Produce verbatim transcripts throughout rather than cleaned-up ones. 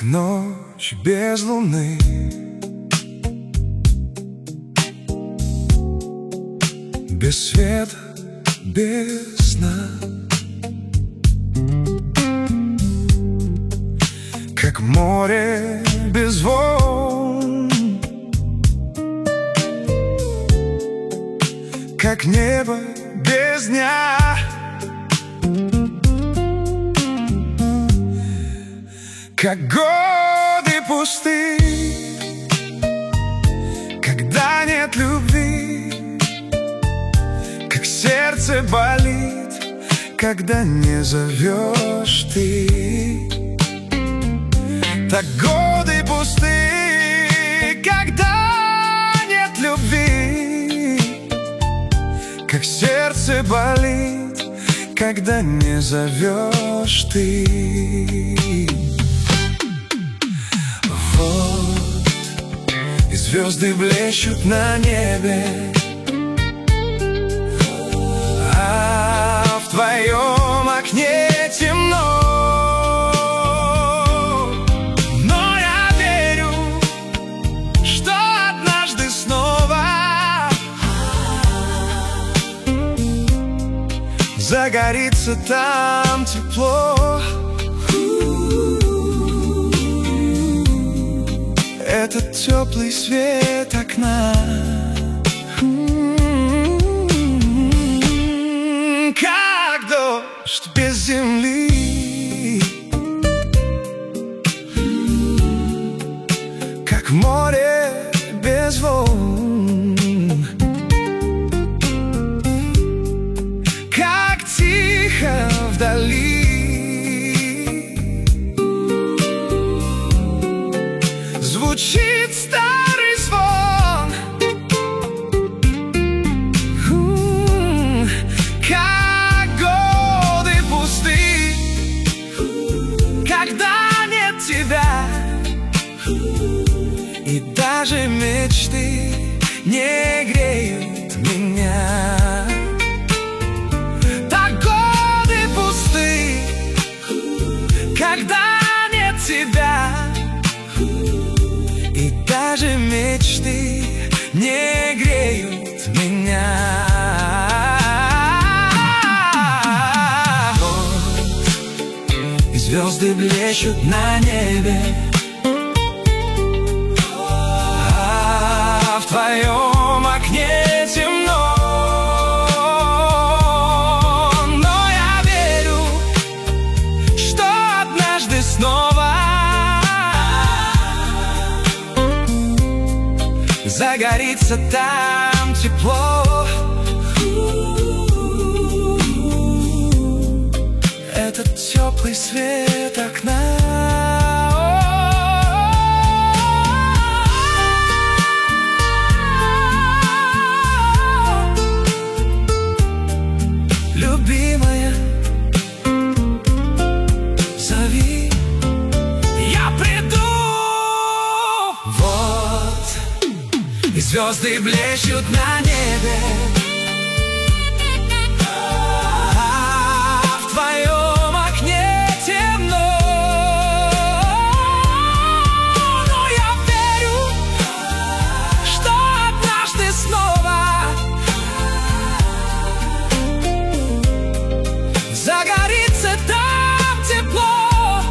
как ночь без луны. Без света, без сна. Как море без волн, как небо без дня. Как годы пусты, когда нет любви. Как сердце болит, когда не зовешь ты. Так годы пусты, когда нет любви. Как сердце болит, когда не зовешь ты. Вот и звезды блещут на небе, а в твоем окне темно. Но я верю, что однажды снова загорится там тепло. Этот теплый свет окна. Как дождь без земли, как море без волн, как тихо вдали звучит старый звон. М-м, как годы пусты, когда нет тебя. И даже мечты не греют меня. Так годы пусты, когда нет тебя. И даже мечты не греют меня. Вот и звезды блещут на небе, а в твоем окне темно. Но я верю, что однажды снова загорится там тепло. Этот теплый свет окна. Любимая, зови, я приду. Вот и звезды блещут на небе, а в твоем окне темно. Но я верю, что однажды снова загорится там тепло.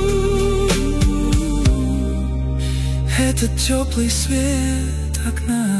Этот теплый свет окна.